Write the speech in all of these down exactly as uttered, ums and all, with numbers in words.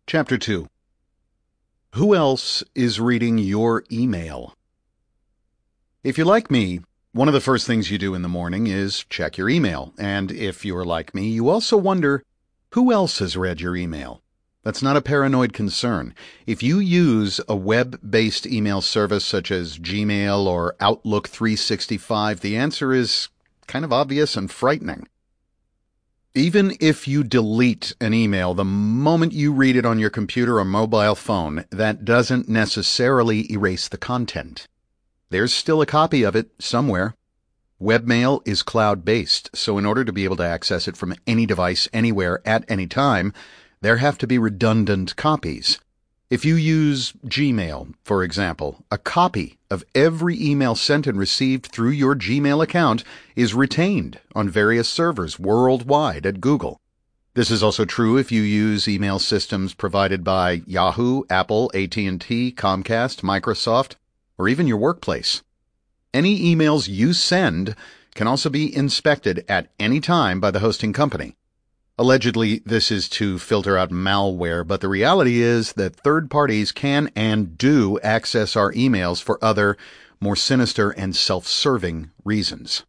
Chapter two. Who else is reading your email? If you're like me, one of the first things you do in the morning is check your email. And if you're like me, you also wonder, who else has read your email? That's not a paranoid concern. If you use a web-based email service such as Gmail or Outlook three sixty-five, the answer is kind of obvious and frightening. Even if you delete an email the moment you read it on your computer or mobile phone, that doesn't necessarily erase the content. There's still a copy of it somewhere. Webmail is cloud-based, so in order to be able to access it from any device, anywhere, at any time, there have to be redundant copies. If you use Gmail, for example, a copy of every email sent and received through your Gmail account is retained on various servers worldwide at Google. This is also true if you use email systems provided by Yahoo, Apple, A T and T, Comcast, Microsoft, or even your workplace. Any emails you send can also be inspected at any time by the hosting company. Allegedly, this is to filter out malware, but the reality is that third parties can and do access our emails for other, more sinister and self-serving reasons.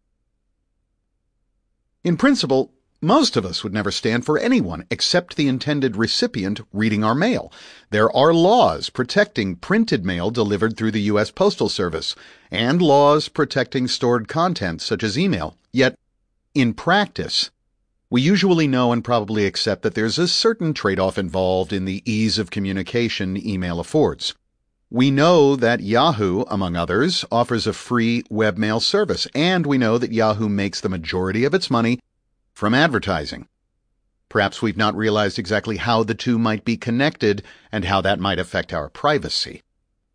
In principle, most of us would never stand for anyone except the intended recipient reading our mail. There are laws protecting printed mail delivered through the U S Postal Service, and laws protecting stored content such as email. Yet, in practice, we usually know and probably accept that there's a certain trade-off involved in the ease of communication email affords. We know that Yahoo, among others, offers a free webmail service, and we know that Yahoo makes the majority of its money from advertising. Perhaps we've not realized exactly how the two might be connected and how that might affect our privacy.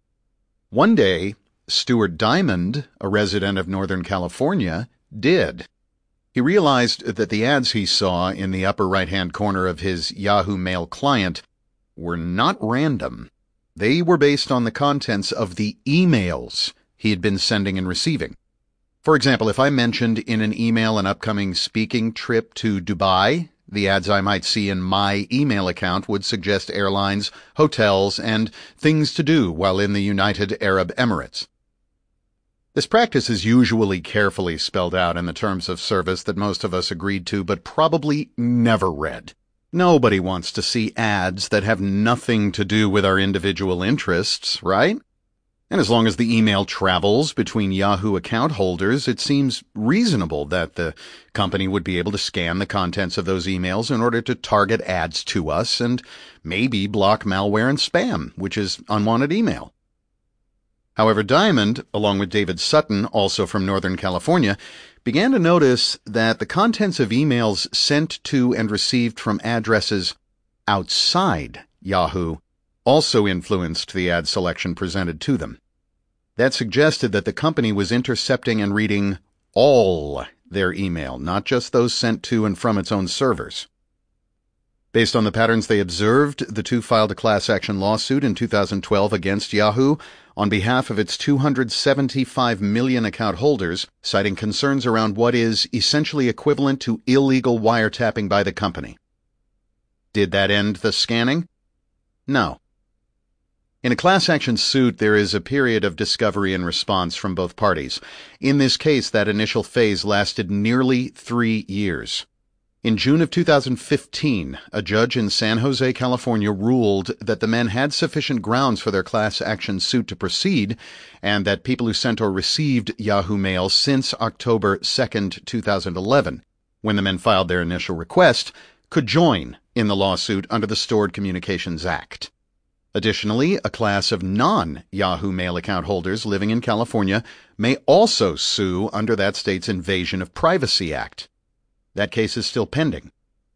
One day, Stuart Diamond, a resident of Northern California, did. He realized that the ads he saw in the upper right-hand corner of his Yahoo Mail client were not random. They were based on the contents of the emails he had been sending and receiving. For example, if I mentioned in an email an upcoming speaking trip to Dubai, the ads I might see in my email account would suggest airlines, hotels, and things to do while in the United Arab Emirates. This practice is usually carefully spelled out in the terms of service that most of us agreed to, but probably never read. Nobody wants to see ads that have nothing to do with our individual interests, right? And as long as the email travels between Yahoo account holders, it seems reasonable that the company would be able to scan the contents of those emails in order to target ads to us and maybe block malware and spam, which is unwanted email. However, Diamond, along with David Sutton, also from Northern California, began to notice that the contents of emails sent to and received from addresses outside Yahoo also influenced the ad selection presented to them. That suggested that the company was intercepting and reading all their email, not just those sent to and from its own servers. Based on the patterns they observed, the two filed a class action lawsuit in two thousand twelve against Yahoo on behalf of its two hundred seventy-five million account holders, citing concerns around what is essentially equivalent to illegal wiretapping by the company. Did that end the scanning? No. In a class action suit, there is a period of discovery and response from both parties. In this case, that initial phase lasted nearly three years. In June of two thousand fifteen, a judge in San Jose, California, ruled that the men had sufficient grounds for their class action suit to proceed, and that people who sent or received Yahoo Mail since October second, two thousand eleven, when the men filed their initial request, could join in the lawsuit under the Stored Communications Act. Additionally, a class of non-Yahoo Mail account holders living in California may also sue under that state's Invasion of Privacy Act. That case is still pending.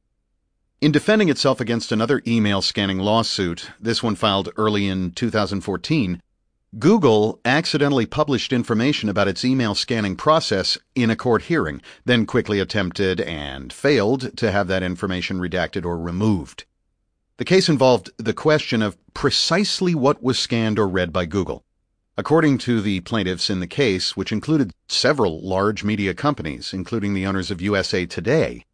In defending itself against another email scanning lawsuit, this one filed early in two thousand fourteen, Google accidentally published information about its email scanning process in a court hearing, then quickly attempted and failed to have that information redacted or removed. The case involved the question of precisely what was scanned or read by Google. According to the plaintiffs in the case, which included several large media companies, including the owners of U S A Today,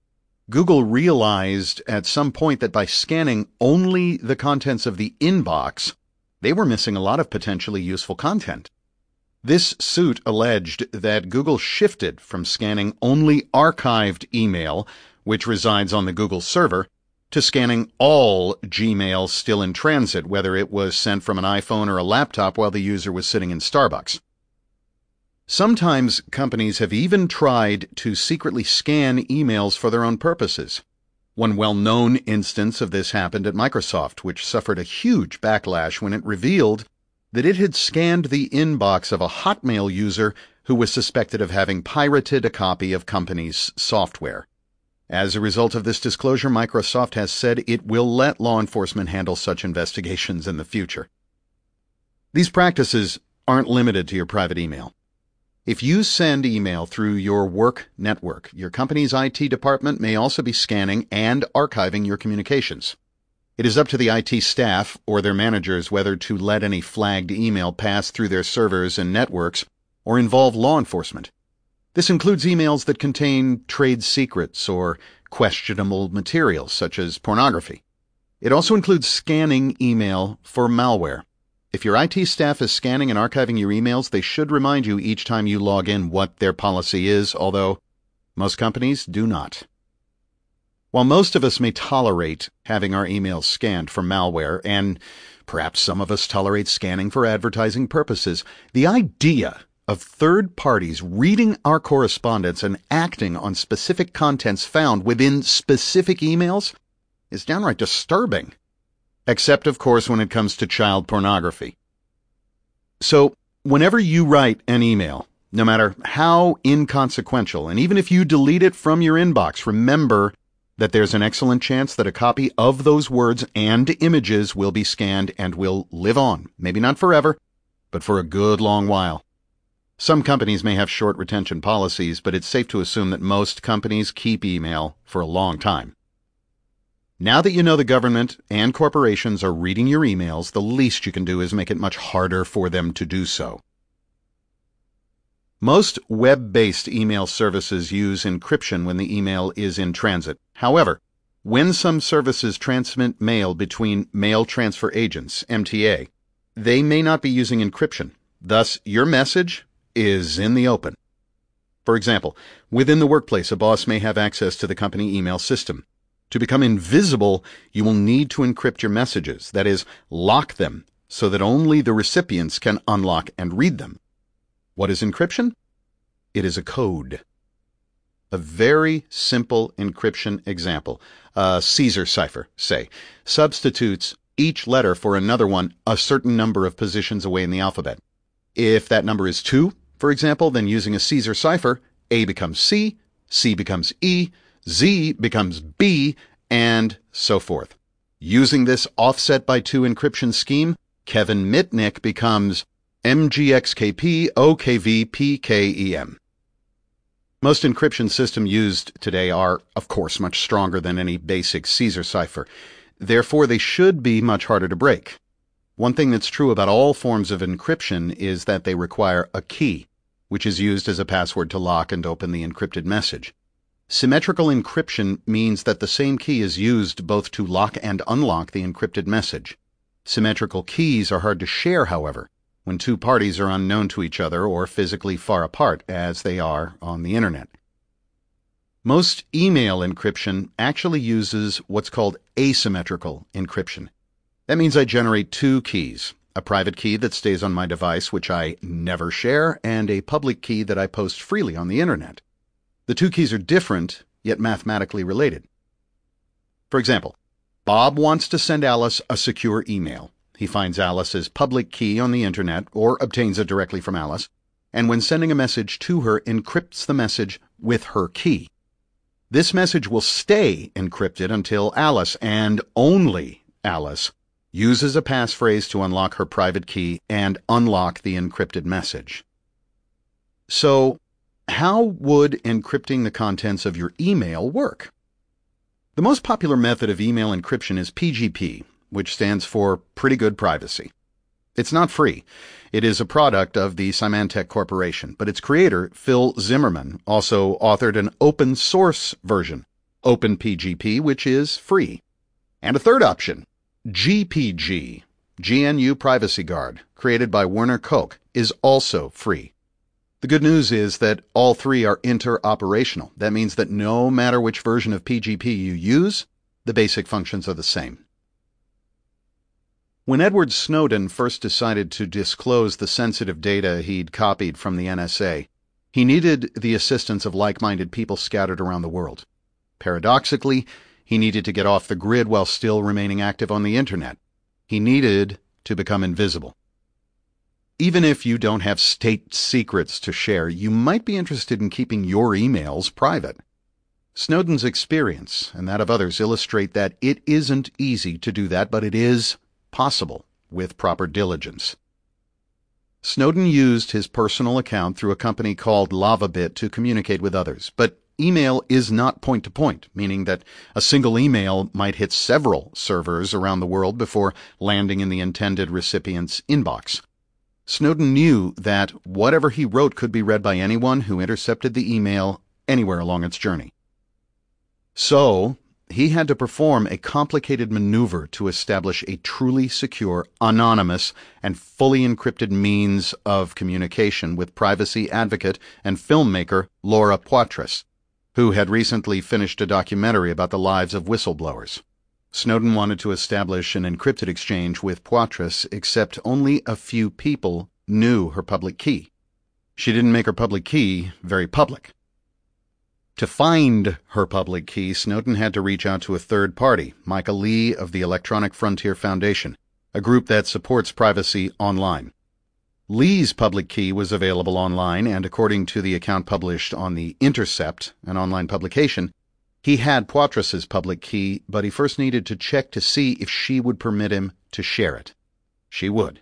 Google realized at some point that by scanning only the contents of the inbox, they were missing a lot of potentially useful content. This suit alleged that Google shifted from scanning only archived email, which resides on the Google server, to scanning all Gmail still in transit, whether it was sent from an iPhone or a laptop while the user was sitting in Starbucks. Sometimes companies have even tried to secretly scan emails for their own purposes. One well-known instance of this happened at Microsoft, which suffered a huge backlash when it revealed that it had scanned the inbox of a Hotmail user who was suspected of having pirated a copy of company's software. As a result of this disclosure, Microsoft has said it will let law enforcement handle such investigations in the future. These practices aren't limited to your private email. If you send email through your work network, your company's I T department may also be scanning and archiving your communications. It is up to the I T staff or their managers whether to let any flagged email pass through their servers and networks or involve law enforcement. This includes emails that contain trade secrets or questionable materials, such as pornography. It also includes scanning email for malware. If your I T staff is scanning and archiving your emails, they should remind you each time you log in what their policy is, although most companies do not. While most of us may tolerate having our emails scanned for malware, and perhaps some of us tolerate scanning for advertising purposes, the idea of third parties reading our correspondence and acting on specific contents found within specific emails is downright disturbing. Except, of course, when it comes to child pornography. So, whenever you write an email, no matter how inconsequential, and even if you delete it from your inbox, remember that there's an excellent chance that a copy of those words and images will be scanned and will live on, maybe not forever, but for a good long while. Some companies may have short retention policies, but it's safe to assume that most companies keep email for a long time. Now that you know the government and corporations are reading your emails, the least you can do is make it much harder for them to do so. Most web-based email services use encryption when the email is in transit. However, when some services transmit mail between mail transfer agents, M T A, they may not be using encryption. Thus, your message is in the open. For example, within the workplace, a boss may have access to the company email system. To become invisible, you will need to encrypt your messages, that is, lock them so that only the recipients can unlock and read them. What is encryption? It is a code. A very simple encryption example, a Caesar cipher, say, substitutes each letter for another one a certain number of positions away in the alphabet. If that number is two, for example, then using a Caesar cipher, A becomes C, C becomes E, Z becomes B, and so forth. Using this offset by two encryption scheme, Kevin Mitnick becomes M G X K P O K V P K E M. Most encryption systems used today are, of course, much stronger than any basic Caesar cipher. Therefore, they should be much harder to break. One thing that's true about all forms of encryption is that they require a key, which is used as a password to lock and open the encrypted message. Symmetrical encryption means that the same key is used both to lock and unlock the encrypted message. Symmetrical keys are hard to share, however, when two parties are unknown to each other or physically far apart, as they are on the internet. Most email encryption actually uses what's called asymmetrical encryption. That means I generate two keys, a private key that stays on my device, which I never share, and a public key that I post freely on the internet. The two keys are different, yet mathematically related. For example, Bob wants to send Alice a secure email. He finds Alice's public key on the internet or obtains it directly from Alice, and when sending a message to her, encrypts the message with her key. This message will stay encrypted until Alice, and only Alice, uses a passphrase to unlock her private key and unlock the encrypted message. So, how would encrypting the contents of your email work? The most popular method of email encryption is P G P, which stands for Pretty Good Privacy. It's not free. It is a product of the Symantec Corporation, but its creator, Phil Zimmermann, also authored an open source version, OpenPGP, which is free. And a third option, G P G, G N U Privacy Guard, created by Werner Koch, is also free. The good news is that all three are interoperational. That means that no matter which version of P G P you use, the basic functions are the same. When Edward Snowden first decided to disclose the sensitive data he'd copied from the N S A, he needed the assistance of like-minded people scattered around the world. Paradoxically, he needed to get off the grid while still remaining active on the internet. He needed to become invisible. Even if you don't have state secrets to share, you might be interested in keeping your emails private. Snowden's experience and that of others illustrate that it isn't easy to do that, but it is possible with proper diligence. Snowden used his personal account through a company called LavaBit to communicate with others, but email is not point-to-point, meaning that a single email might hit several servers around the world before landing in the intended recipient's inbox. Snowden knew that whatever he wrote could be read by anyone who intercepted the email anywhere along its journey. So, he had to perform a complicated maneuver to establish a truly secure, anonymous, and fully encrypted means of communication with privacy advocate and filmmaker Laura Poitras, who had recently finished a documentary about the lives of whistleblowers. Snowden wanted to establish an encrypted exchange with Poitras, except only a few people knew her public key. She didn't make her public key very public. To find her public key, Snowden had to reach out to a third party, Michael Lee of the Electronic Frontier Foundation, a group that supports privacy online. Lee's public key was available online, and according to the account published on The Intercept, an online publication, he had Poitras's public key, but he first needed to check to see if she would permit him to share it. She would.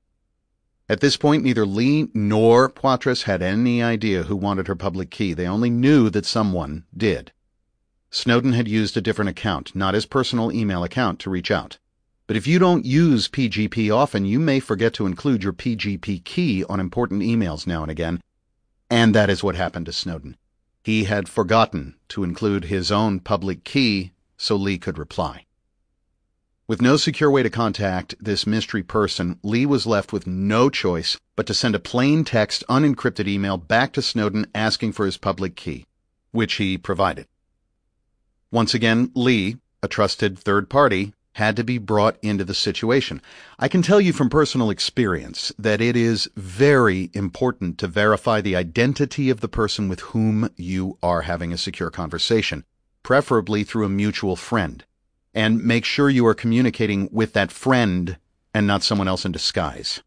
At this point, neither Lee nor Poitras had any idea who wanted her public key. They only knew that someone did. Snowden had used a different account, not his personal email account, to reach out. But if you don't use P G P often, you may forget to include your P G P key on important emails now and again. And that is what happened to Snowden. He had forgotten to include his own public key so Lee could reply. With no secure way to contact this mystery person, Lee was left with no choice but to send a plain text, unencrypted email back to Snowden asking for his public key, which he provided. Once again, Lee, a trusted third party, had to be brought into the situation. I can tell you from personal experience that it is very important to verify the identity of the person with whom you are having a secure conversation, preferably through a mutual friend. And make sure you are communicating with that friend and not someone else in disguise.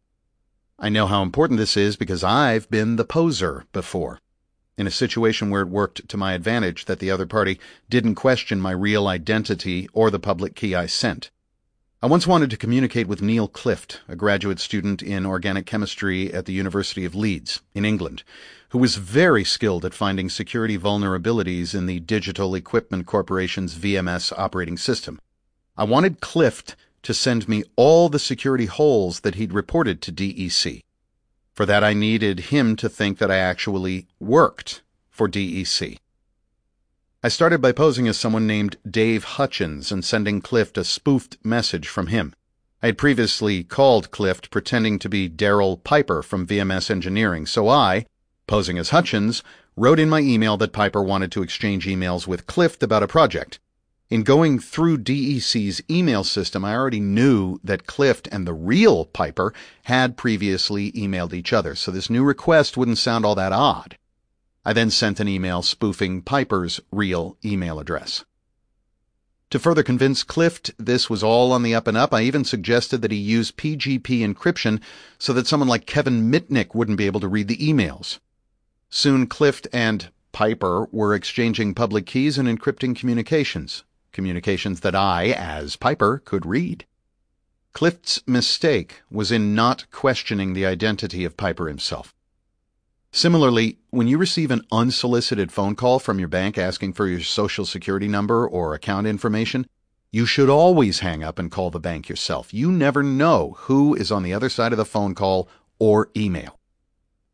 I know how important this is because I've been the poser before, in a situation where it worked to my advantage that the other party didn't question my real identity or the public key I sent. I once wanted to communicate with Neil Clift, a graduate student in organic chemistry at the University of Leeds, in England, who was very skilled at finding security vulnerabilities in the Digital Equipment Corporation's V M S operating system. I wanted Clift to send me all the security holes that he'd reported to D E C. For that, I needed him to think that I actually worked for D E C. I started by posing as someone named Dave Hutchins and sending Clift a spoofed message from him. I had previously called Clift pretending to be Daryl Piper from V M S Engineering, so I, posing as Hutchins, wrote in my email that Piper wanted to exchange emails with Clift about a project. In going through D E C's email system, I already knew that Clift and the real Piper had previously emailed each other, so this new request wouldn't sound all that odd. I then sent an email spoofing Piper's real email address. To further convince Clift this was all on the up and up, I even suggested that he use P G P encryption so that someone like Kevin Mitnick wouldn't be able to read the emails. Soon Clift and Piper were exchanging public keys and encrypting communications, communications that I, as Piper, could read. Clift's mistake was in not questioning the identity of Piper himself. Similarly, when you receive an unsolicited phone call from your bank asking for your social security number or account information, you should always hang up and call the bank yourself. You never know who is on the other side of the phone call or email.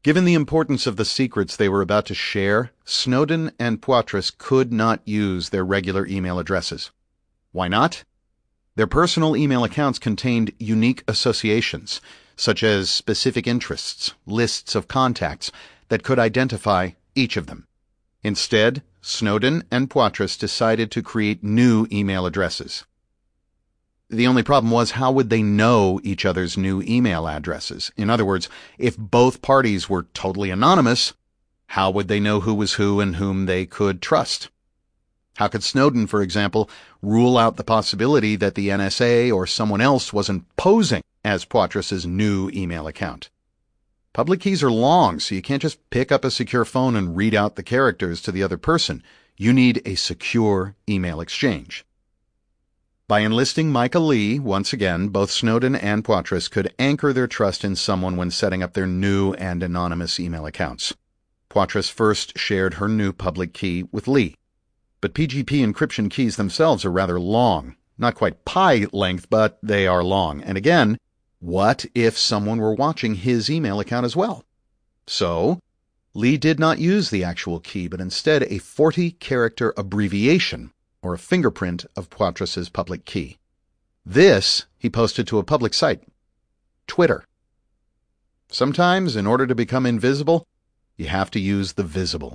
Given the importance of the secrets they were about to share, Snowden and Poitras could not use their regular email addresses. Why not? Their personal email accounts contained unique associations, such as specific interests, lists of contacts that could identify each of them. Instead, Snowden and Poitras decided to create new email addresses. The only problem was, how would they know each other's new email addresses? In other words, if both parties were totally anonymous, how would they know who was who and whom they could trust? How could Snowden, for example, rule out the possibility that the N S A or someone else wasn't posing as Poitras's new email account? Public keys are long, so you can't just pick up a secure phone and read out the characters to the other person. You need a secure email exchange. By enlisting Micah Lee, once again, both Snowden and Poitras could anchor their trust in someone when setting up their new and anonymous email accounts. Poitras first shared her new public key with Lee. But P G P encryption keys themselves are rather long. Not quite pi length, but they are long. And again, what if someone were watching his email account as well? So, Lee did not use the actual key, but instead a forty-character abbreviation, or a fingerprint of Poitras's public key. This he posted to a public site, Twitter. Sometimes, in order to become invisible, you have to use the visible.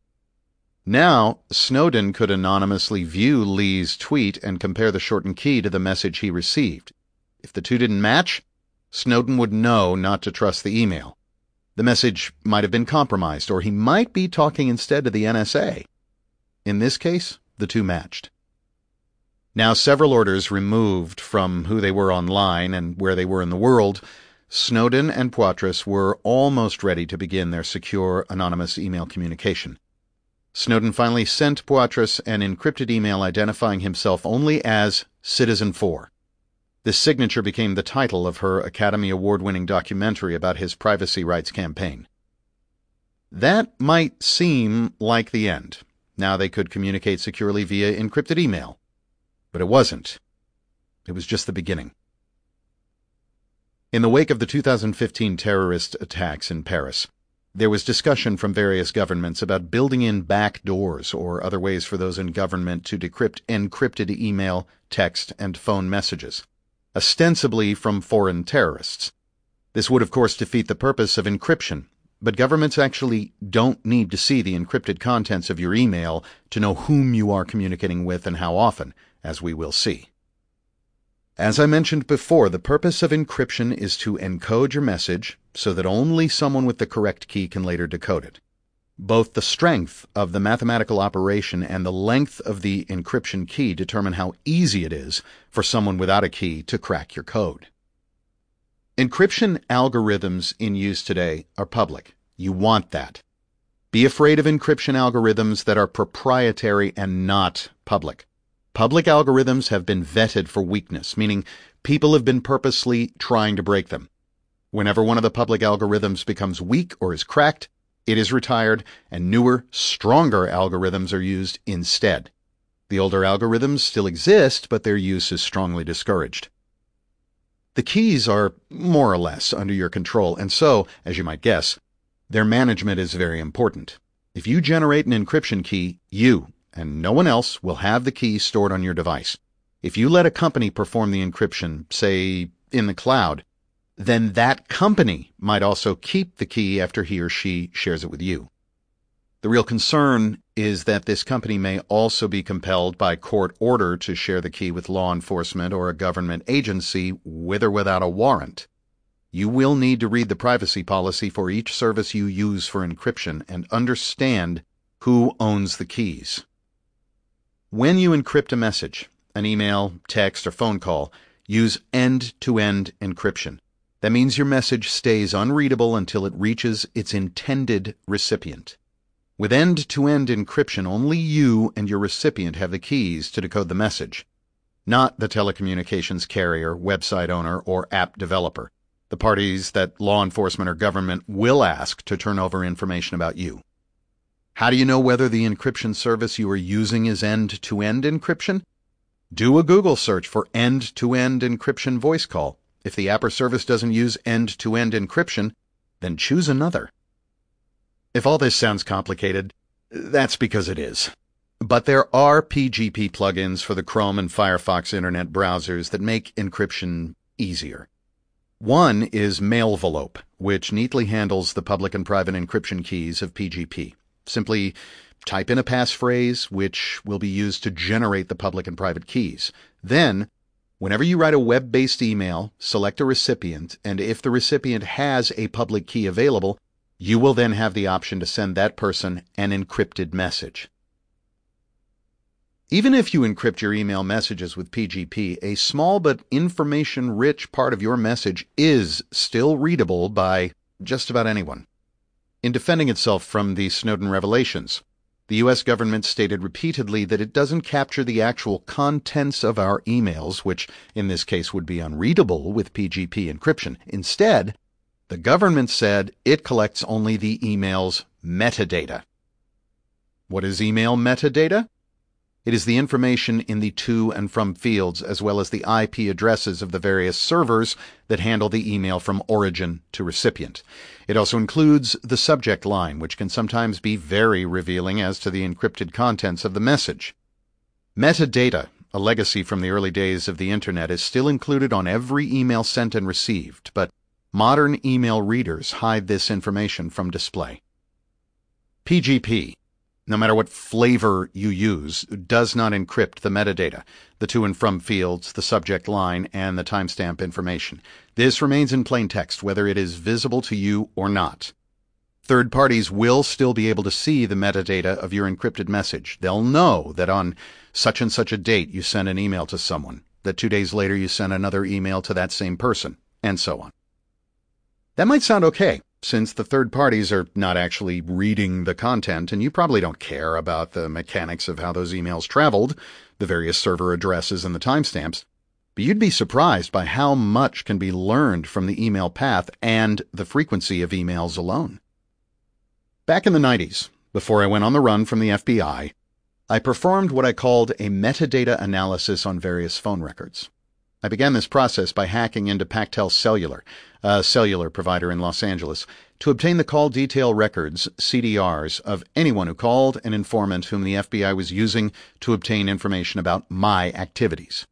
Now, Snowden could anonymously view Lee's tweet and compare the shortened key to the message he received. If the two didn't match, Snowden would know not to trust the email. The message might have been compromised, or he might be talking instead to the N S A. In this case, the two matched. Now, several orders removed from who they were online and where they were in the world, Snowden and Poitras were almost ready to begin their secure, anonymous email communication. Snowden finally sent Poitras an encrypted email identifying himself only as Citizen four. This signature became the title of her Academy Award-winning documentary about his privacy rights campaign. That might seem like the end. Now they could communicate securely via encrypted email. But it wasn't. It was just the beginning. In the wake of the two thousand fifteen terrorist attacks in Paris, there was discussion from various governments about building in back doors or other ways for those in government to decrypt encrypted email, text, and phone messages, ostensibly from foreign terrorists. This would, of course, defeat the purpose of encryption, but governments actually don't need to see the encrypted contents of your email to know whom you are communicating with and how often, as we will see. As I mentioned before, the purpose of encryption is to encode your message so that only someone with the correct key can later decode it. Both the strength of the mathematical operation and the length of the encryption key determine how easy it is for someone without a key to crack your code. Encryption algorithms in use today are public. You want that. Be afraid of encryption algorithms that are proprietary and not public. Public algorithms have been vetted for weakness, meaning people have been purposely trying to break them. Whenever one of the public algorithms becomes weak or is cracked, it is retired, and newer, stronger algorithms are used instead. The older algorithms still exist, but their use is strongly discouraged. The keys are more or less under your control, and so, as you might guess, their management is very important. If you generate an encryption key, you and no one else will have the key stored on your device. If you let a company perform the encryption, say, in the cloud, then that company might also keep the key after he or she shares it with you. The real concern is that this company may also be compelled by court order to share the key with law enforcement or a government agency with or without a warrant. You will need to read the privacy policy for each service you use for encryption and understand who owns the keys. When you encrypt a message, an email, text, or phone call, use end-to-end encryption. That means your message stays unreadable until it reaches its intended recipient. With end-to-end encryption, only you and your recipient have the keys to decode the message, not the telecommunications carrier, website owner, or app developer, the parties that law enforcement or government will ask to turn over information about you. How do you know whether the encryption service you are using is end-to-end encryption? Do a Google search for end-to-end encryption voice call. If the app or service doesn't use end-to-end encryption, then choose another. If all this sounds complicated, that's because it is. But there are P G P plugins for the Chrome and Firefox internet browsers that make encryption easier. One is Mailvelope, which neatly handles the public and private encryption keys of P G P. Simply type in a passphrase, which will be used to generate the public and private keys. Then, whenever you write a web-based email, select a recipient, and if the recipient has a public key available, you will then have the option to send that person an encrypted message. Even if you encrypt your email messages with P G P, a small but information-rich part of your message is still readable by just about anyone. In defending itself from the Snowden revelations, the U S government stated repeatedly that it doesn't capture the actual contents of our emails, which in this case would be unreadable with P G P encryption. Instead, the government said it collects only the email's metadata. What is email metadata? It is the information in the to and from fields, as well as the I P addresses of the various servers that handle the email from origin to recipient. It also includes the subject line, which can sometimes be very revealing as to the encrypted contents of the message. Metadata, a legacy from the early days of the Internet, is still included on every email sent and received, but modern email readers hide this information from display. P G P, no matter what flavor you use, does not encrypt the metadata, the to and from fields, the subject line, and the timestamp information. This remains in plain text, whether it is visible to you or not. Third parties will still be able to see the metadata of your encrypted message. They'll know that on such and such a date you sent an email to someone, that two days later you sent another email to that same person, and so on. That might sound okay, since the third parties are not actually reading the content, and you probably don't care about the mechanics of how those emails traveled, the various server addresses and the timestamps, but you'd be surprised by how much can be learned from the email path and the frequency of emails alone. Back in the nineties, before I went on the run from the F B I, I performed what I called a metadata analysis on various phone records. I began this process by hacking into Pactel Cellular, a cellular provider in Los Angeles, to obtain the call detail records, C D Rs, of anyone who called an informant whom the F B I was using to obtain information about my activities.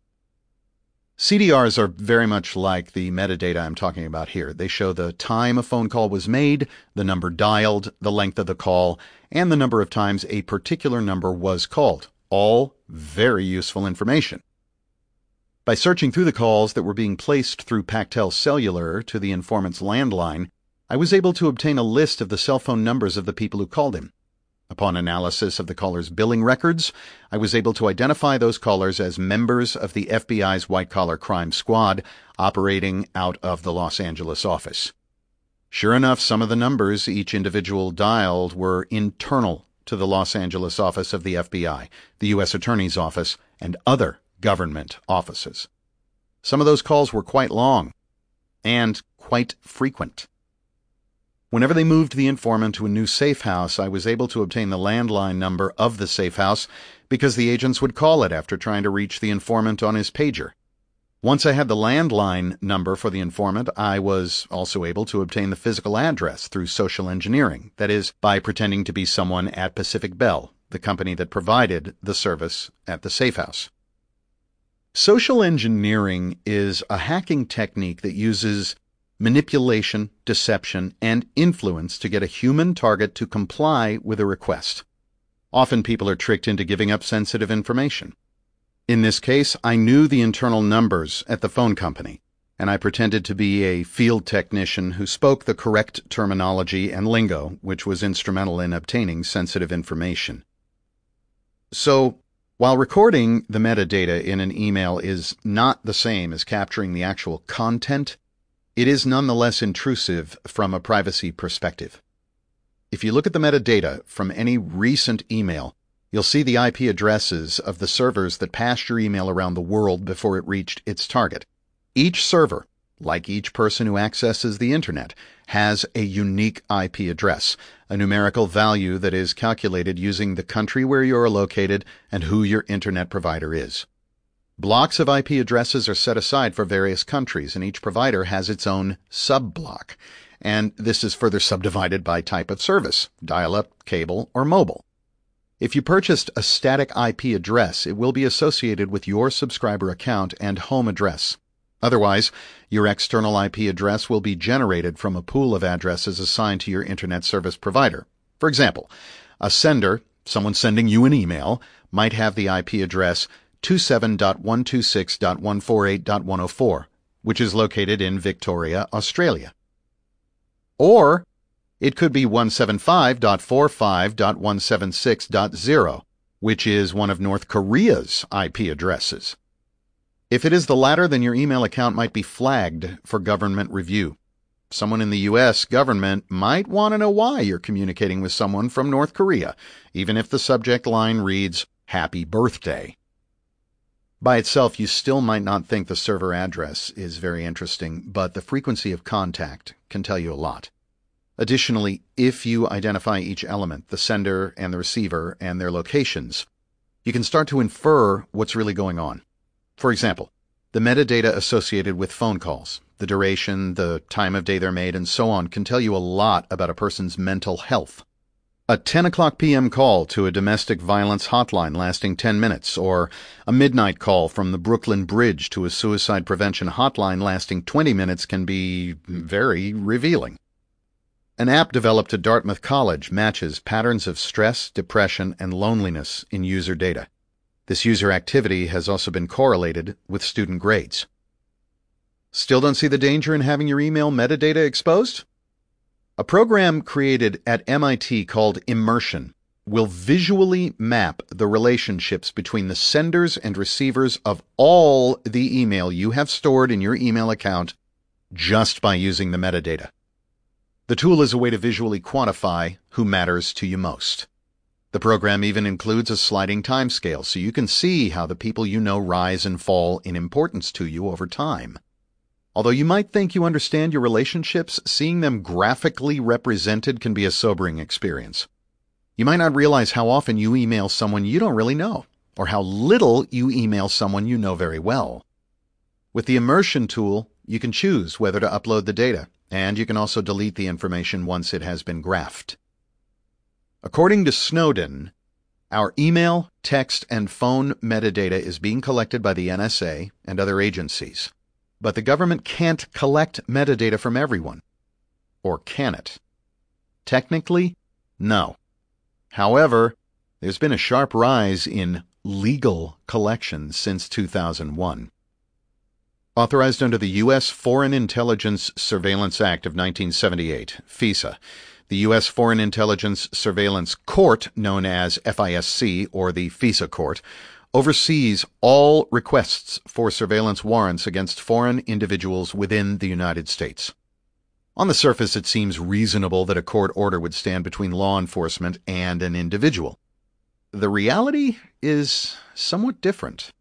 C D Rs are very much like the metadata I'm talking about here. They show the time a phone call was made, the number dialed, the length of the call, and the number of times a particular number was called. All very useful information. By searching through the calls that were being placed through Pactel Cellular to the informant's landline, I was able to obtain a list of the cell phone numbers of the people who called him. Upon analysis of the caller's billing records, I was able to identify those callers as members of the F B I's white-collar crime squad operating out of the Los Angeles office. Sure enough, some of the numbers each individual dialed were internal to the Los Angeles office of the F B I, the U S Attorney's Office, and other government offices. Some of those calls were quite long and quite frequent. Whenever they moved the informant to a new safe house, I was able to obtain the landline number of the safe house because the agents would call it after trying to reach the informant on his pager. Once I had the landline number for the informant, I was also able to obtain the physical address through social engineering, that is, by pretending to be someone at Pacific Bell, the company that provided the service at the safe house. Social engineering is a hacking technique that uses manipulation, deception, and influence to get a human target to comply with a request. Often people are tricked into giving up sensitive information. In this case, I knew the internal numbers at the phone company, and I pretended to be a field technician who spoke the correct terminology and lingo, which was instrumental in obtaining sensitive information. So, while recording the metadata in an email is not the same as capturing the actual content, it is nonetheless intrusive from a privacy perspective. If you look at the metadata from any recent email, you'll see the I P addresses of the servers that passed your email around the world before it reached its target. Each server, like each person who accesses the Internet, has a unique I P address, a numerical value that is calculated using the country where you are located and who your Internet provider is. Blocks of I P addresses are set aside for various countries, and each provider has its own sub-block. and this is further subdivided by type of service, dial-up, cable, or mobile. If you purchased a static I P address, it will be associated with your subscriber account and home address. Otherwise, your external I P address will be generated from a pool of addresses assigned to your internet service provider. For example, a sender, someone sending you an email, might have the I P address two seven dot one two six dot one forty-eight dot one oh four, which is located in Victoria, Australia. Or it could be one seventy-five dot forty-five dot one seventy-six dot zero, which is one of North Korea's I P addresses. If it is the latter, then your email account might be flagged for government review. Someone in the U S government might want to know why you're communicating with someone from North Korea, even if the subject line reads, "Happy Birthday." By itself, you still might not think the server address is very interesting, but the frequency of contact can tell you a lot. Additionally, if you identify each element, the sender and the receiver and their locations, you can start to infer what's really going on. For example, the metadata associated with phone calls, the duration, the time of day they're made, and so on can tell you a lot about a person's mental health. A ten o'clock p m call to a domestic violence hotline lasting ten minutes, or a midnight call from the Brooklyn Bridge to a suicide prevention hotline lasting twenty minutes can be very revealing. An app developed at Dartmouth College matches patterns of stress, depression, and loneliness in user data. This user activity has also been correlated with student grades. Still don't see the danger in having your email metadata exposed? A program created at M I T called Immersion will visually map the relationships between the senders and receivers of all the email you have stored in your email account just by using the metadata. The tool is a way to visually quantify who matters to you most. The program even includes a sliding timescale, so you can see how the people you know rise and fall in importance to you over time. Although you might think you understand your relationships, seeing them graphically represented can be a sobering experience. You might not realize how often you email someone you don't really know, or how little you email someone you know very well. With the Immersion tool, you can choose whether to upload the data, and you can also delete the information once it has been graphed. According to Snowden, our email, text, and phone metadata is being collected by the N S A and other agencies. But the government can't collect metadata from everyone. Or can it? Technically, no. However, there's been a sharp rise in legal collections since two thousand one. Authorized under the U S Foreign Intelligence Surveillance Act of nineteen seventy-eight, FISA, the U S Foreign Intelligence Surveillance Court, known as F I S C, or the FISA Court, oversees all requests for surveillance warrants against foreign individuals within the United States. On the surface, it seems reasonable that a court order would stand between law enforcement and an individual. The reality is somewhat different.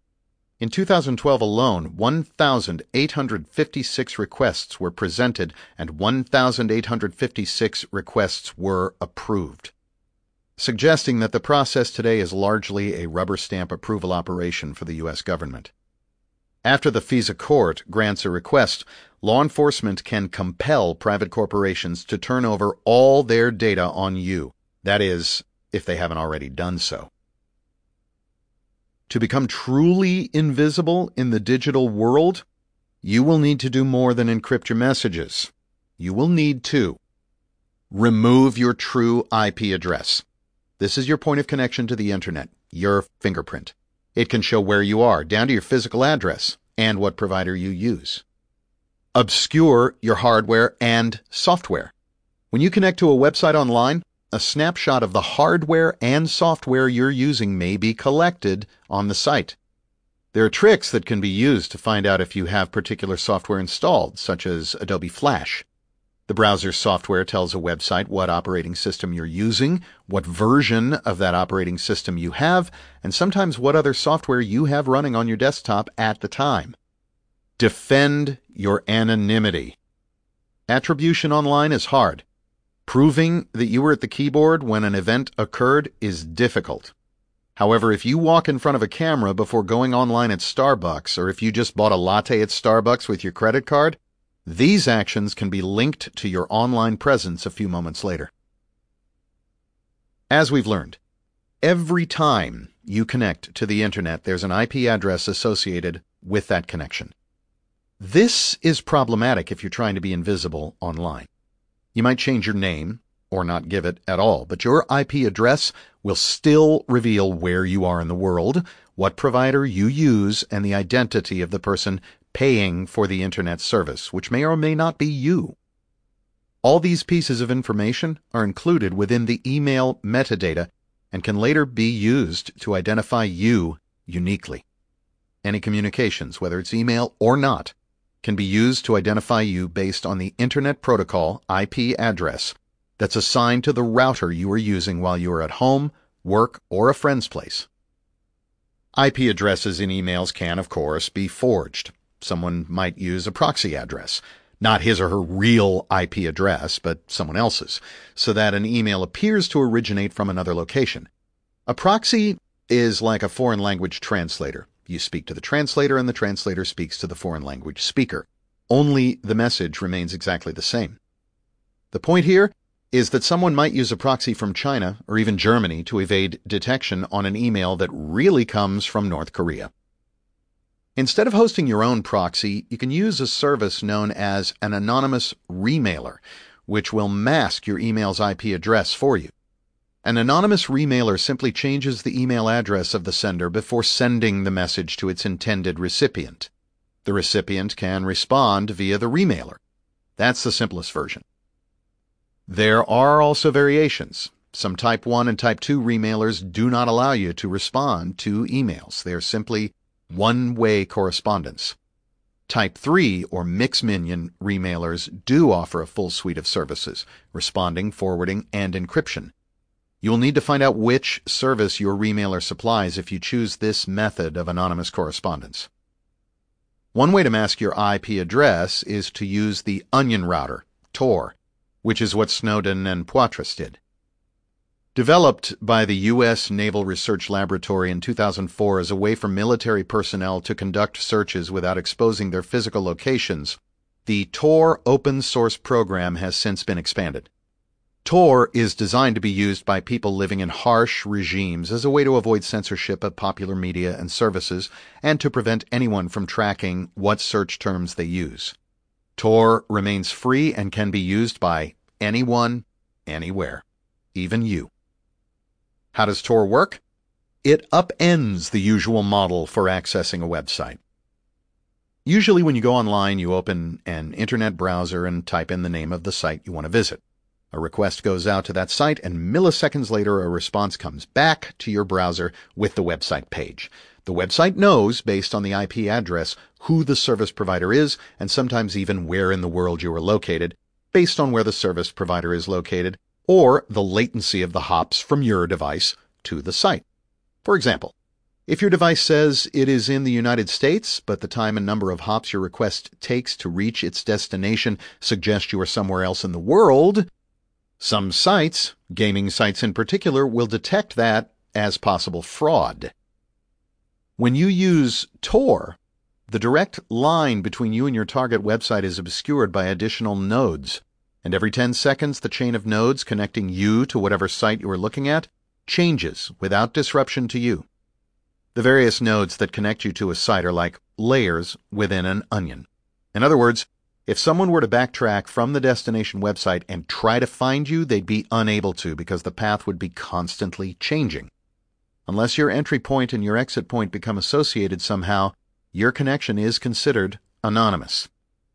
In two thousand twelve alone, one thousand eight hundred fifty-six requests were presented and one thousand eight hundred fifty-six requests were approved, suggesting that the process today is largely a rubber stamp approval operation for the U S government. After the FISA court grants a request, law enforcement can compel private corporations to turn over all their data on you. That is, if they haven't already done so. To become truly invisible in the digital world, you will need to do more than encrypt your messages. You will need to remove your true I P address. This is your point of connection to the internet, your fingerprint. It can show where you are, down to your physical address, and what provider you use. Obscure your hardware and software. When you connect to a website online, a snapshot of the hardware and software you're using may be collected on the site. There are tricks that can be used to find out if you have particular software installed, such as Adobe Flash. The browser software tells a website what operating system you're using, what version of that operating system you have, and sometimes what other software you have running on your desktop at the time. Defend your anonymity. Attribution online is hard. Proving that you were at the keyboard when an event occurred is difficult. However, if you walk in front of a camera before going online at Starbucks, or if you just bought a latte at Starbucks with your credit card, These actions can be linked to your online presence a few moments later. As we've learned, every time you connect to the internet, there's an I P address associated with that connection. This is problematic if you're trying to be invisible online. You might change your name or not give it at all, but your I P address will still reveal where you are in the world, what provider you use, and the identity of the person paying for the internet service, which may or may not be you. All these pieces of information are included within the email metadata and can later be used to identify you uniquely. Any communications, whether it's email or not, can be used to identify you based on the Internet Protocol I P address that's assigned to the router you are using while you are at home, work, or a friend's place. I P addresses in emails can, of course, be forged. Someone might use a proxy address, not his or her real I P address, but someone else's, so that an email appears to originate from another location. A proxy is like a foreign language translator. You speak to the translator, and the translator speaks to the foreign language speaker. Only the message remains exactly the same. The point here is that someone might use a proxy from China or even Germany to evade detection on an email that really comes from North Korea. Instead of hosting your own proxy, you can use a service known as an anonymous remailer, which will mask your email's I P address for you. An anonymous remailer simply changes the email address of the sender before sending the message to its intended recipient. The recipient can respond via the remailer. That's the simplest version. There are also variations. Some Type one and Type two remailers do not allow you to respond to emails. They are simply one-way correspondence. Type three or Mixminion remailers do offer a full suite of services, responding, forwarding, and encryption. You will need to find out which service your remailer supplies if you choose this method of anonymous correspondence. One way to mask your I P address is to use the Onion Router, Tor, which is what Snowden and Poitras did. Developed by the U S Naval Research Laboratory in two thousand four as a way for military personnel to conduct searches without exposing their physical locations, the Tor open source program has since been expanded. Tor is designed to be used by people living in harsh regimes as a way to avoid censorship of popular media and services and to prevent anyone from tracking what search terms they use. Tor remains free and can be used by anyone, anywhere, even you. How does Tor work? It upends the usual model for accessing a website. Usually when you go online, you open an internet browser and type in the name of the site you want to visit. A request goes out to that site, and milliseconds later a response comes back to your browser with the website page. The website knows, based on the I P address, who the service provider is, and sometimes even where in the world you are located, based on where the service provider is located, or the latency of the hops from your device to the site. For example, if your device says it is in the United States, but the time and number of hops your request takes to reach its destination suggest you are somewhere else in the world, some sites, gaming sites in particular, will detect that as possible fraud. When you use Tor, the direct line between you and your target website is obscured by additional nodes, and every ten seconds the chain of nodes connecting you to whatever site you are looking at changes without disruption to you. The various nodes that connect you to a site are like layers within an onion. In other words, if someone were to backtrack from the destination website and try to find you, they'd be unable to because the path would be constantly changing. Unless your entry point and your exit point become associated somehow, your connection is considered anonymous.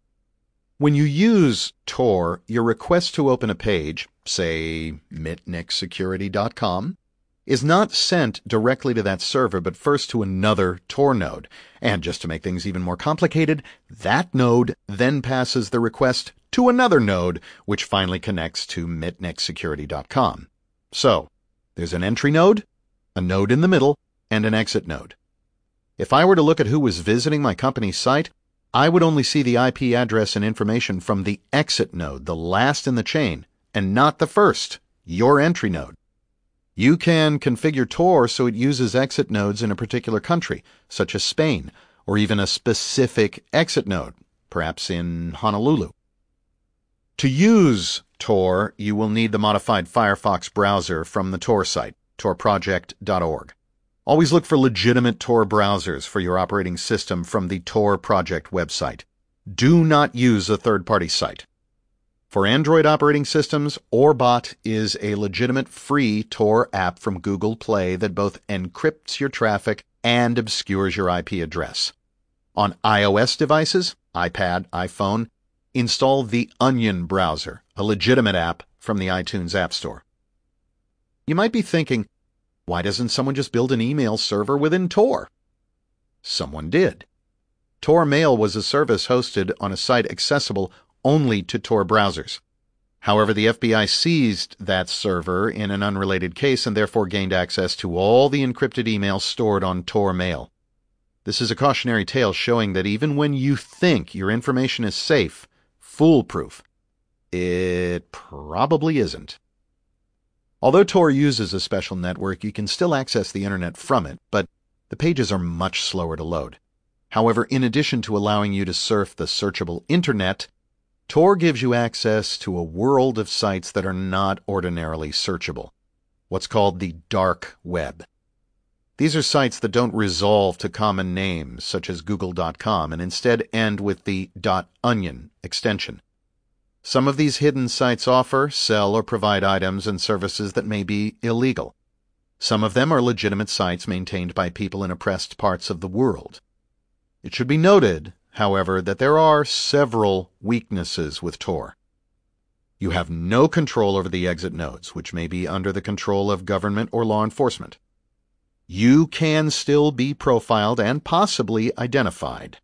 When you use Tor, your request to open a page, say mitnick security dot com, is not sent directly to that server, but first to another Tor node. And just to make things even more complicated, that node then passes the request to another node, which finally connects to mitnick security dot com. So, there's an entry node, a node in the middle, and an exit node. If I were to look at who was visiting my company's site, I would only see the I P address and information from the exit node, the last in the chain, and not the first, your entry node. You can configure Tor so it uses exit nodes in a particular country, such as Spain, or even a specific exit node, perhaps in Honolulu. To use Tor, you will need the modified Firefox browser from the Tor site, tor project dot org. Always look for legitimate Tor browsers for your operating system from the Tor Project website. Do not use a third-party site. For Android operating systems, Orbot is a legitimate free Tor app from Google Play that both encrypts your traffic and obscures your I P address. On iOS devices, iPad, iPhone, install the Onion browser, a legitimate app from the iTunes App Store. You might be thinking, why doesn't someone just build an email server within Tor? Someone did. Tor Mail was a service hosted on a site accessible only to Tor browsers. However, the F B I seized that server in an unrelated case and therefore gained access to all the encrypted emails stored on Tor Mail. This is a cautionary tale showing that even when you think your information is safe, foolproof, it probably isn't. Although Tor uses a special network, you can still access the internet from it, but the pages are much slower to load. However, in addition to allowing you to surf the searchable internet, Tor gives you access to a world of sites that are not ordinarily searchable, what's called the dark web. These are sites that don't resolve to common names such as google dot com and instead end with the .onion extension. Some of these hidden sites offer, sell, or provide items and services that may be illegal. Some of them are legitimate sites maintained by people in oppressed parts of the world. It should be noted, however, that there are several weaknesses with Tor. You have no control over the exit nodes, which may be under the control of government or law enforcement. You can still be profiled and possibly identified.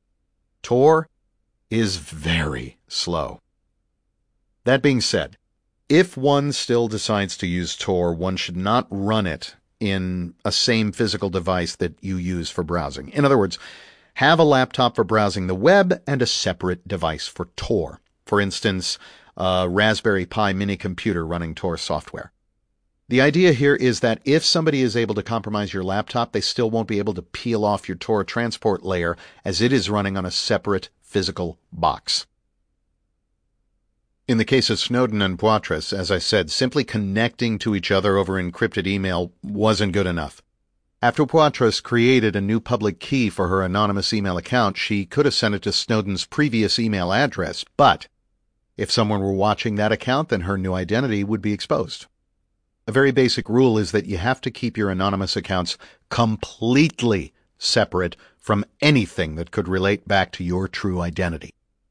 Tor is very slow. That being said, if one still decides to use Tor, one should not run it in a same physical device that you use for browsing. In other words, have a laptop for browsing the web and a separate device for Tor. For instance, a Raspberry Pi mini computer running Tor software. The idea here is that if somebody is able to compromise your laptop, they still won't be able to peel off your Tor transport layer as it is running on a separate physical box. In the case of Snowden and Poitras, as I said, simply connecting to each other over encrypted email wasn't good enough. After Poitras created a new public key for her anonymous email account, she could have sent it to Snowden's previous email address, but if someone were watching that account, then her new identity would be exposed. A very basic rule is that you have to keep your anonymous accounts completely separate from anything that could relate back to your true identity.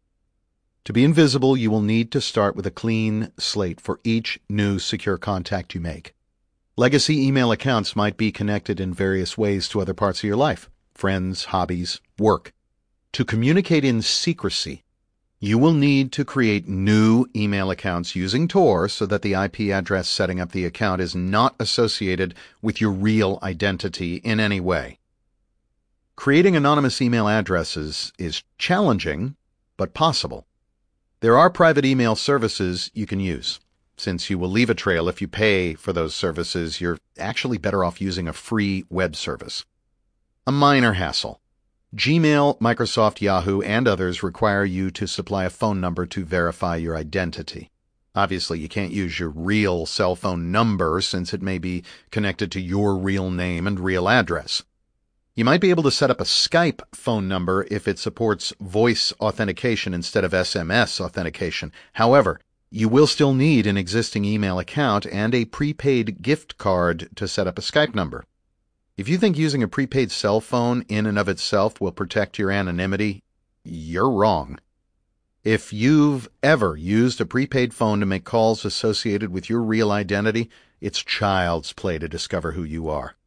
To be invisible, you will need to start with a clean slate for each new secure contact you make. Legacy email accounts might be connected in various ways to other parts of your life, friends, hobbies, work. To communicate in secrecy, you will need to create new email accounts using Tor so that the I P address setting up the account is not associated with your real identity in any way. Creating anonymous email addresses is challenging, but possible. There are private email services you can use. Since you will leave a trail if you pay for those services, you're actually better off using a free web service. A minor hassle. Gmail, Microsoft, Yahoo, and others require you to supply a phone number to verify your identity. Obviously, you can't use your real cell phone number since it may be connected to your real name and real address. You might be able to set up a Skype phone number if it supports voice authentication instead of S M S authentication. However, you will still need an existing email account and a prepaid gift card to set up a Skype number. If you think using a prepaid cell phone in and of itself will protect your anonymity, you're wrong. If you've ever used a prepaid phone to make calls associated with your real identity, it's child's play to discover who you are.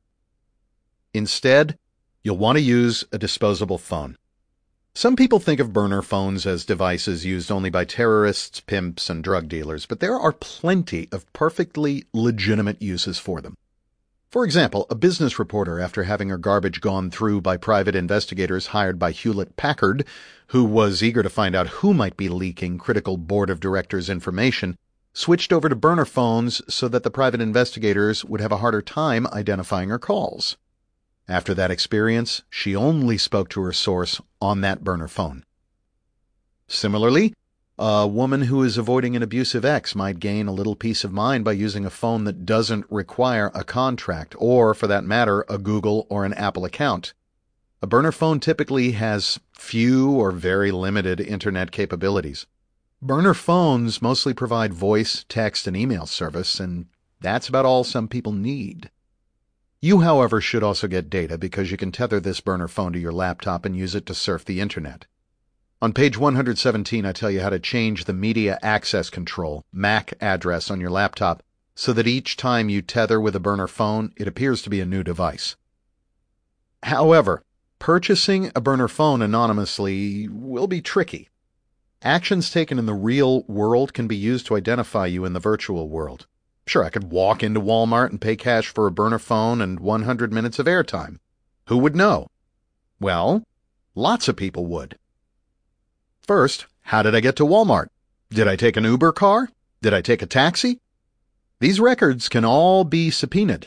Instead, you'll want to use a disposable phone. Some people think of burner phones as devices used only by terrorists, pimps, and drug dealers, but there are plenty of perfectly legitimate uses for them. For example, a business reporter, after having her garbage gone through by private investigators hired by Hewlett-Packard, who was eager to find out who might be leaking critical board of directors information, switched over to burner phones so that the private investigators would have a harder time identifying her calls. After that experience, she only spoke to her source on that burner phone. Similarly, a woman who is avoiding an abusive ex might gain a little peace of mind by using a phone that doesn't require a contract or, for that matter, a Google or an Apple account. A burner phone typically has few or very limited internet capabilities. Burner phones mostly provide voice, text, and email service, and that's about all some people need. You, however, should also get data because you can tether this burner phone to your laptop and use it to surf the internet. On page one hundred seventeen, I tell you how to change the Media Access Control M A C address on your laptop so that each time you tether with a burner phone, it appears to be a new device. However, purchasing a burner phone anonymously will be tricky. Actions taken in the real world can be used to identify you in the virtual world. Sure, I could walk into Walmart and pay cash for a burner phone and one hundred minutes of airtime. Who would know? Well, lots of people would. First, how did I get to Walmart? Did I take an Uber car? Did I take a taxi? These records can all be subpoenaed.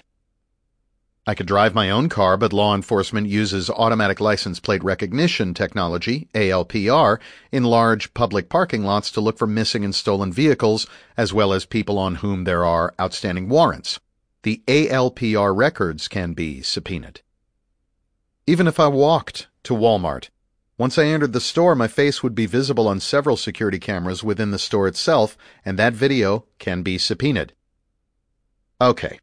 I could drive my own car, but law enforcement uses automatic license plate recognition technology, A L P R, in large public parking lots to look for missing and stolen vehicles, as well as people on whom there are outstanding warrants. The A L P R records can be subpoenaed. Even if I walked to Walmart, once I entered the store, my face would be visible on several security cameras within the store itself, and that video can be subpoenaed. Okay.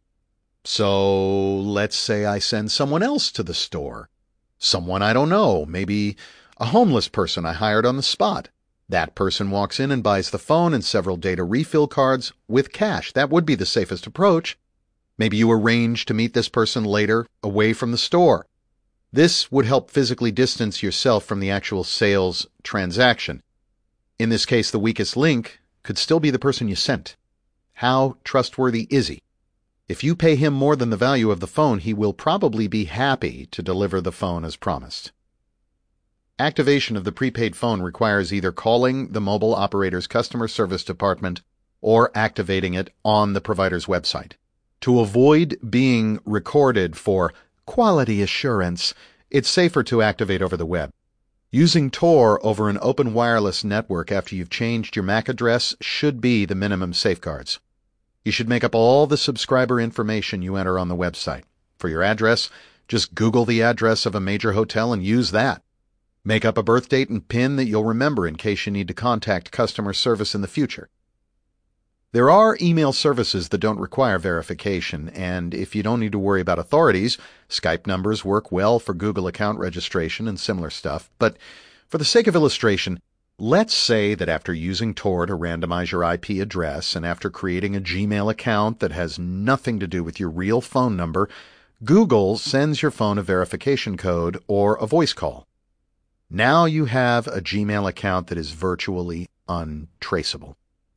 So let's say I send someone else to the store. Someone I don't know, maybe a homeless person I hired on the spot. That person walks in and buys the phone and several data refill cards with cash. That would be the safest approach. Maybe you arrange to meet this person later away from the store. This would help physically distance yourself from the actual sales transaction. In this case, the weakest link could still be the person you sent. How trustworthy is he? If you pay him more than the value of the phone, he will probably be happy to deliver the phone as promised. Activation of the prepaid phone requires either calling the mobile operator's customer service department or activating it on the provider's website. To avoid being recorded for quality assurance, it's safer to activate over the web. Using Tor over an open wireless network after you've changed your M A C address should be the minimum safeguards. You should make up all the subscriber information you enter on the website. For your address, just Google the address of a major hotel and use that. Make up a birth date and PIN that you'll remember in case you need to contact customer service in the future. There are email services that don't require verification, and if you don't need to worry about authorities, Skype numbers work well for Google account registration and similar stuff. But for the sake of illustration, let's say that after using Tor to randomize your I P address and after creating a Gmail account that has nothing to do with your real phone number, Google sends your phone a verification code or a voice call. Now you have a Gmail account that is virtually untraceable.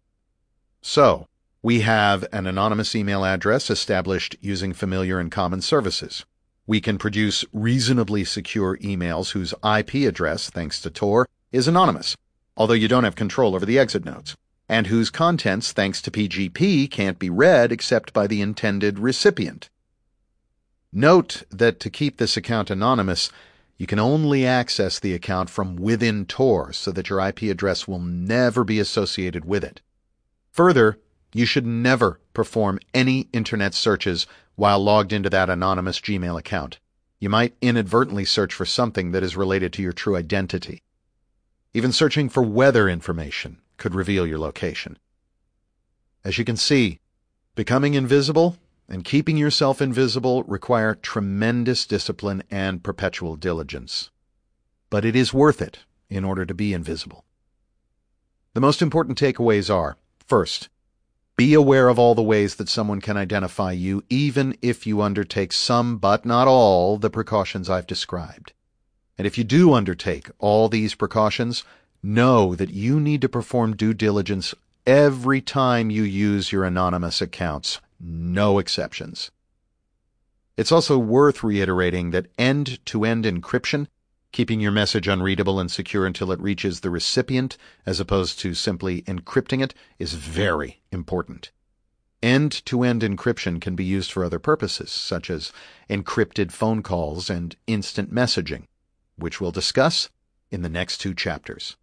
So, we have an anonymous email address established using familiar and common services. We can produce reasonably secure emails whose I P address, thanks to Tor, is anonymous, although you don't have control over the exit nodes, and whose contents, thanks to P G P, can't be read except by the intended recipient. Note that to keep this account anonymous, you can only access the account from within Tor so that your I P address will never be associated with it. Further, you should never perform any internet searches while logged into that anonymous Gmail account. You might inadvertently search for something that is related to your true identity. Even searching for weather information could reveal your location. As you can see, becoming invisible and keeping yourself invisible require tremendous discipline and perpetual diligence. But it is worth it in order to be invisible. The most important takeaways are, first, be aware of all the ways that someone can identify you, even if you undertake some, but not all, the precautions I've described. And if you do undertake all these precautions, know that you need to perform due diligence every time you use your anonymous accounts. No exceptions. It's also worth reiterating that end-to-end encryption, keeping your message unreadable and secure until it reaches the recipient as opposed to simply encrypting it, is very important. End-to-end encryption can be used for other purposes, such as encrypted phone calls and instant messaging, which we'll discuss in the next two chapters.